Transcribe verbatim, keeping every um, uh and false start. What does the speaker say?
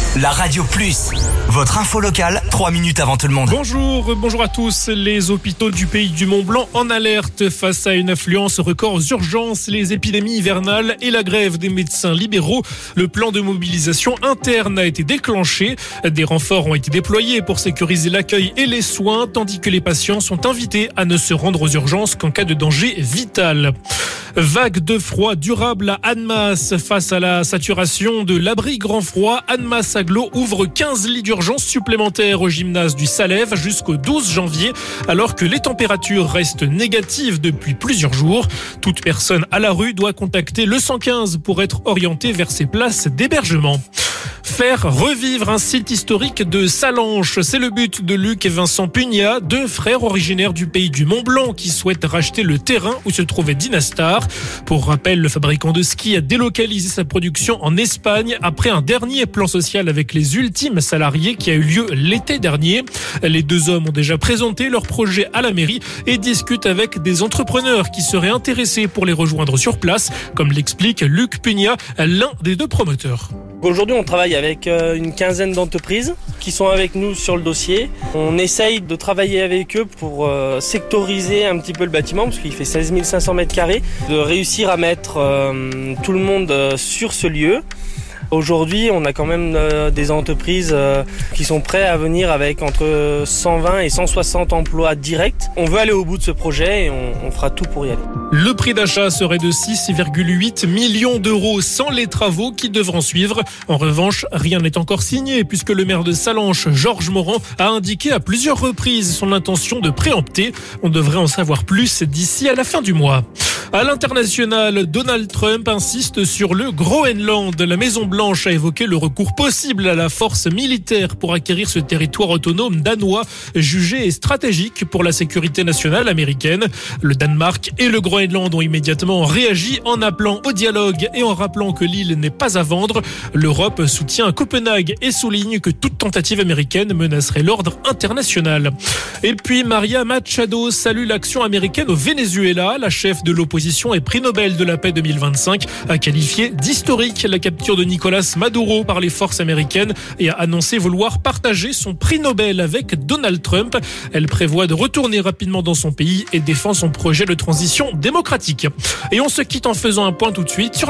La Radio Plus, votre info locale, trois minutes avant tout le monde. Bonjour, bonjour à tous. Les hôpitaux du pays du Mont-Blanc en alerte face à une affluence record aux urgences, les épidémies hivernales et la grève des médecins libéraux. Le plan de mobilisation interne a été déclenché. Des renforts ont été déployés pour sécuriser l'accueil et les soins, tandis que les patients sont invités à ne se rendre aux urgences qu'en cas de danger vital. Vague de froid durable à Annemasse. Face à la saturation de l'abri grand froid, Annemasse Agglo ouvre quinze lits d'urgence supplémentaires au gymnase du Salève jusqu'au douze janvier, alors que les températures restent négatives depuis plusieurs jours. Toute personne à la rue doit contacter le cent quinze pour être orientée vers ses places d'hébergement. Faire revivre un site historique de Sallanches, c'est le but de Luc et Vincent Pugnat, deux frères originaires du pays du Mont-Blanc qui souhaitent racheter le terrain où se trouvait Dynastar. Pour rappel, le fabricant de ski a délocalisé sa production en Espagne après un dernier plan social avec les ultimes salariés qui a eu lieu l'été dernier. Les deux hommes ont déjà présenté leur projet à la mairie et discutent avec des entrepreneurs qui seraient intéressés pour les rejoindre sur place, comme l'explique Luc Pugnat, l'un des deux promoteurs. Aujourd'hui, on travaille avec une quinzaine d'entreprises qui sont avec nous sur le dossier. On essaye de travailler avec eux pour sectoriser un petit peu le bâtiment parce qu'il fait seize mille cinq cents mètres carrés, de réussir à mettre tout le monde sur ce lieu. Aujourd'hui, on a quand même euh, des entreprises euh, qui sont prêtes à venir avec entre cent vingt et cent soixante emplois directs. On veut aller au bout de ce projet et on, on fera tout pour y aller. Le prix d'achat serait de six virgule huit millions d'euros sans les travaux qui devront suivre. En revanche, rien n'est encore signé puisque le maire de Sallanches, Georges Morand, a indiqué à plusieurs reprises son intention de préempter. On devrait en savoir plus d'ici à la fin du mois. À l'international, Donald Trump insiste sur le Groenland. La Maison-Blanche a évoqué le recours possible à la force militaire pour acquérir ce territoire autonome danois, jugé stratégique pour la sécurité nationale américaine. Le Danemark et le Groenland ont immédiatement réagi en appelant au dialogue et en rappelant que l'île n'est pas à vendre. L'Europe soutient Copenhague et souligne que toute tentative américaine menacerait l'ordre international. Et puis Maria Machado salue l'action américaine au Venezuela. La chef de l'opposition et prix Nobel de la paix deux mille vingt-cinq a qualifié d'historique la capture de Nicolas Maduro par les forces américaines et a annoncé vouloir partager son prix Nobel avec Donald Trump. Elle prévoit de retourner rapidement dans son pays et défend son projet de transition démocratique. Et on se quitte en faisant un point tout de suite sur